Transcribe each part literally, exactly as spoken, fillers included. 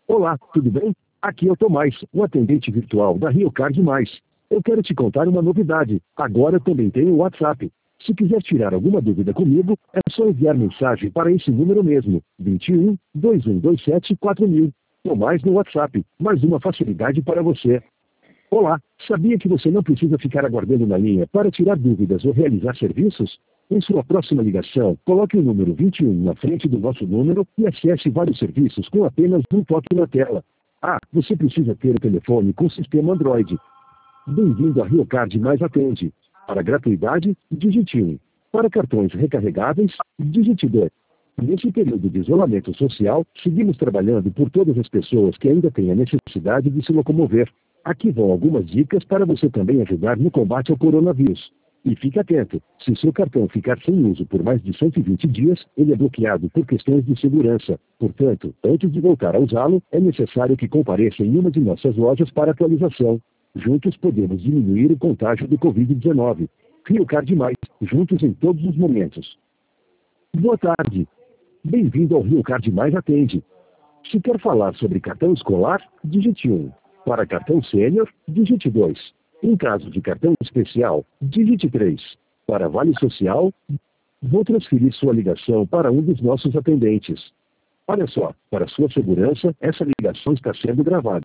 Olá, tudo bem? Aqui é o Tomás, o atendente virtual da Rio Card Mais. Eu quero te contar uma novidade. Agora também tenho o WhatsApp. Se quiser tirar alguma dúvida comigo, é só enviar mensagem para esse número mesmo, vinte e um, dois um dois sete, quatro mil. Tomás no WhatsApp, mais uma facilidade para você. Olá, sabia que você não precisa ficar aguardando na linha para tirar dúvidas ou realizar serviços? Em sua próxima ligação, coloque o número vinte e um na frente do nosso número e acesse vários serviços com apenas um toque na tela. Ah, você precisa ter o telefone com sistema Android. Bem-vindo a Rio Card Mais Atende. Para gratuidade, digite um. Para cartões recarregáveis, digite dois. Nesse período de isolamento social, seguimos trabalhando por todas as pessoas que ainda têm a necessidade de se locomover. Aqui vão algumas dicas para você também ajudar no combate ao coronavírus. E fique atento, se seu cartão ficar sem uso por mais de cento e vinte dias, ele é bloqueado por questões de segurança. Portanto, antes de voltar a usá-lo, é necessário que compareça em uma de nossas lojas para atualização. Juntos podemos diminuir o contágio do covid dezenove. Rio Card Mais, juntos em todos os momentos. Boa tarde. Bem-vindo ao Rio Card Mais Atende. Se quer falar sobre cartão escolar, digite um. Para cartão sênior, digite dois. Em caso de cartão especial, digite três. Para vale social, vou transferir sua ligação para um dos nossos atendentes. Olha só, para sua segurança, essa ligação está sendo gravada.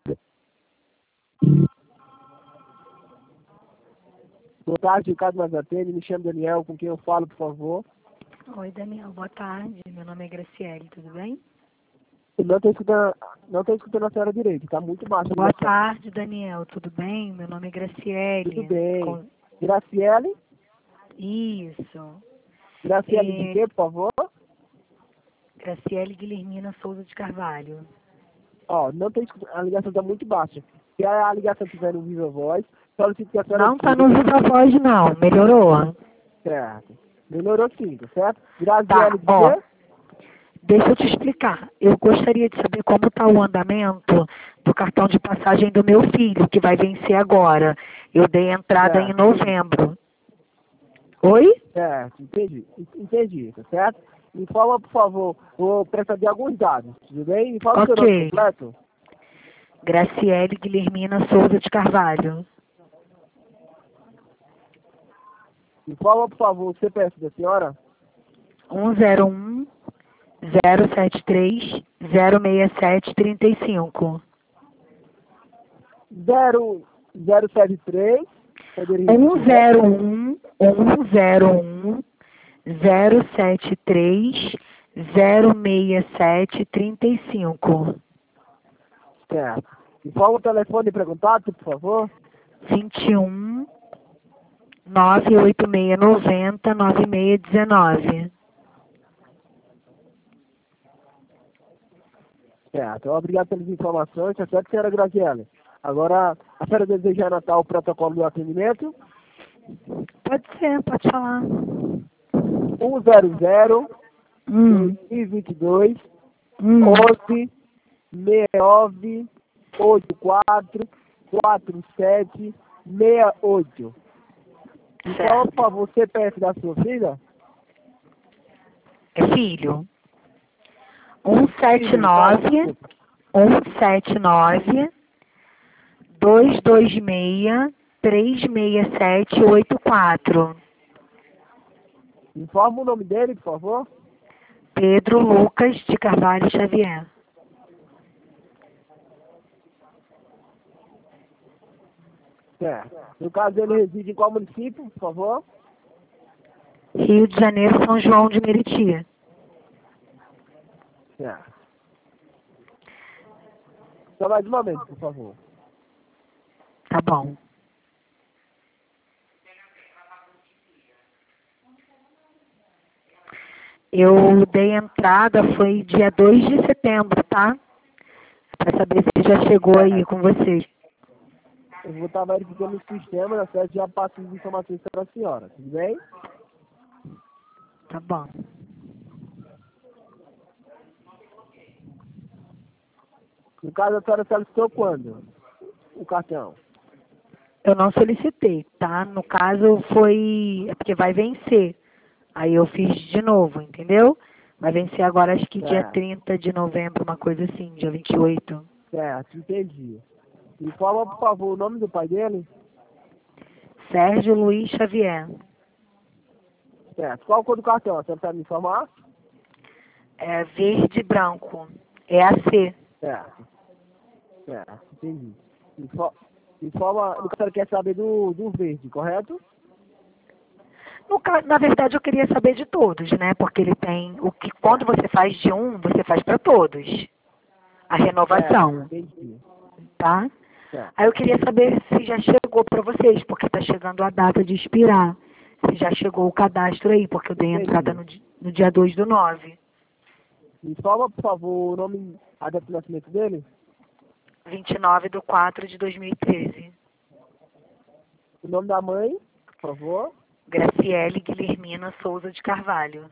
Boa tarde, Ricardo Mais Atende. Me chamo Daniel, com quem eu falo, por favor. Oi, Daniel. Boa tarde. Meu nome é Graciele, tudo bem? Não estou escutando, não estou escutando a senhora direito, está muito baixo. Boa tarde, Daniel. Tudo bem? Meu nome é Graciele. Tudo bem. Com... Graciele? Isso. Graciele É... de quê, por favor? Graciele Guilhermina Souza de Carvalho. Ó, oh, não estou escutando, a ligação está muito baixa. Se a ligação estiver no Viva Voz, solicito que a senhora... Não está no Viva Voz, não. Melhorou? Certo. Melhorou sim, certo? Graciele tá, de ó. quê? Deixa eu te explicar. Eu gostaria de saber como está o andamento do cartão de passagem do meu filho, que vai vencer agora. Eu dei entrada certo. em novembro. Oi? Certo, entendi. Entendi, tá certo? Informa, por favor, vou precisar de alguns dados, tudo bem? Informa okay. o seu nome completo. Graciele Guilhermina Souza de Carvalho. Informa, por favor, o C P F da senhora. um zero um, zero sete três, zero seis sete, trinta e cinco. zero zero sete três. um zero um, um zero um, zero sete três, zero seis sete, trinta e cinco. Certo. Informa o telefone para contato, por favor. vinte e um, nove oito seis nove zero, nove seis um nove. Certo. Obrigado pelas informações. Tá certo, senhora Graziele? Agora, a senhora deseja anotar o protocolo do atendimento? Pode ser, pode falar. um zero zero, Hum. dois mil e vinte e dois, Hum. onze, seis nove, oito quatro, quatro sete, seis oito. Então, por favor, o C P F da sua filha? É filho. um sete nove, um sete nove, dois dois seis, três seis sete, oito quatro. Informa o nome dele, por favor. Pedro Lucas de Carvalho Xavier. Certo. No caso, ele reside em qual município, por favor? Rio de Janeiro, São João de Meriti. Certo. Só mais um momento, por favor. Tá bom. Eu dei entrada, foi dia dois de setembro, tá? Pra saber se já chegou aí com vocês. Eu vou estar verificando o sistema, na certo, já passo as informações para a senhora, tudo bem? Tá bom. No caso, a senhora solicitou quando? O cartão? Eu não solicitei, tá? No caso, foi... É porque vai vencer. Aí eu fiz de novo, entendeu? Vai vencer agora, acho que dia Certo. trinta de novembro, uma coisa assim, dia vinte e oito. Certo, entendi. Informa, por favor, o nome do pai dele? Sérgio Luiz Xavier. Certo. Qual a cor do cartão? A senhora sabe me informar? É verde e branco. É a C. Certo. Certo, entendi. Info- Informa, o que a senhora quer saber do, do verde, correto? No caso, na verdade, eu queria saber de todos, né? Porque ele tem o que quando você faz de um, você faz para todos. A renovação, Certo, entendi. tá? Certo. Aí eu queria saber se já chegou para vocês, porque está chegando a data de expirar. Se já chegou o cadastro aí, porque eu dei Entendi. entrada no, di- no dia dois do nove. Informa, por favor, o nome, a data de nascimento dele? vinte e nove de quatro de dois mil e treze. O nome da mãe, por favor? Graciele Guilhermina Souza de Carvalho.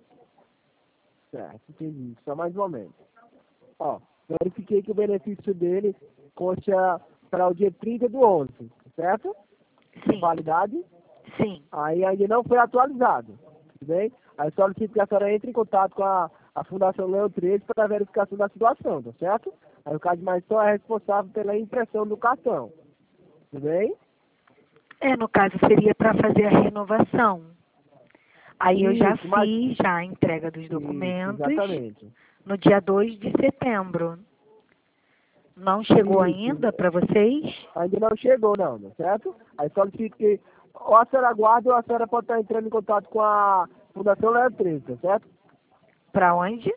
Certo, entendi. Só mais um momento. Ó, verifiquei que o benefício dele consta para o dia trinta do onze, certo? Sim, Validade. sim. Aí ainda não foi atualizado, tudo bem? Aí solicito que a senhora entre em contato com a, a Fundação Leão treze para a verificação da situação, tá certo? Aí o Cade Mais só é responsável pela impressão do cartão, tudo bem? É, no caso, seria para fazer a renovação. Aí eu já Isso, mas- fiz já a entrega dos Isso, documentos exatamente. no dia dois de setembro. Não chegou Isso. ainda para vocês? Ainda não chegou não, tá certo? Aí solicito que ou a senhora aguarde ou a senhora pode estar entrando em contato com a Fundação Leão treze, tá certo? Para onde?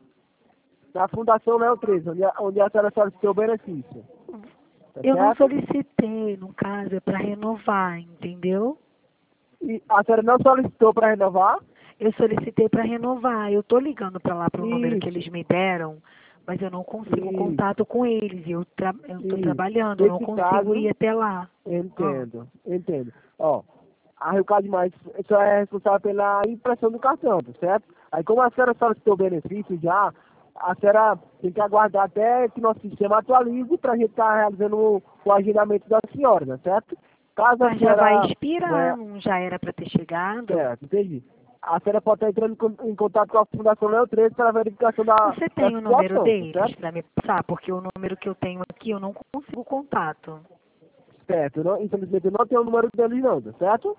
Na Fundação Leão treze, onde a, onde a senhora solicitou o benefício. Tá Eu não certo? solicitei, no caso, é para renovar, entendeu? E a senhora não solicitou para renovar? Eu solicitei para renovar. Eu tô ligando para lá para o número que Isso. eles me deram, mas eu não consigo Isso. contato com eles. Eu tra eu tô Isso. trabalhando, eu não Nesse consigo caso, ir até lá. Entendo, entendo. Ó, a Rio Cade Mais só é responsável pela impressão do cartão, tá certo? Aí como a senhora solicitou o benefício já, a senhora tem que aguardar até que nosso sistema atualize para a gente estar realizando o, o agendamento da senhora, tá certo? Caso a Mas já senhora... vai expirar, É, não já era para ter chegado? certo, entendi. A senhora pode estar entrando em con- em contato com a Fundação Leão treze para a verificação da, Você da tem o número situação, tá deles certo? para me passar? Porque o número que eu tenho aqui eu não consigo contato. Certo, eu não, infelizmente eu não tenho o número deles não, tá certo?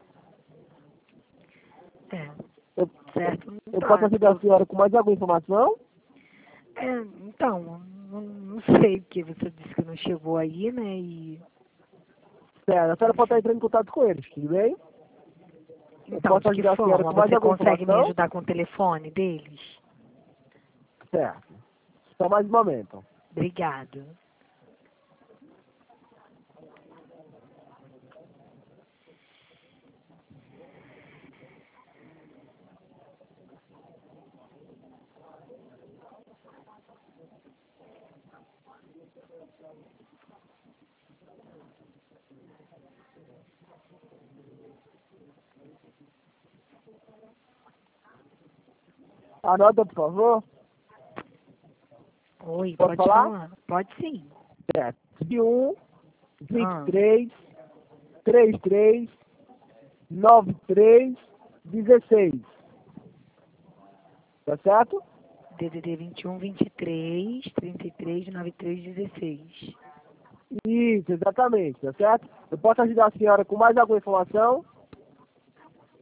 É, Eu, certo? eu Então, posso ajudar a senhora com mais alguma informação? é, então, não, não sei, porque você disse que não chegou aí, né? E, Certo, a senhora pode estar entrando em contato com eles, tudo bem? Eu então, posso de que ajudar a senhora forma? com mais Você alguma consegue me informação? ajudar com o telefone deles? Certo. Só mais um momento. Obrigado. Anota, por favor. Oi, Pode pode falar? falar? Pode sim. Certo. um, Ah. vinte e três, trinta e três, noventa e três, dezesseis. Tá certo? D D D vinte e um, vinte e três, trinta e três, noventa e três, dezesseis. Isso, exatamente, tá certo? Eu posso ajudar a senhora com mais alguma informação?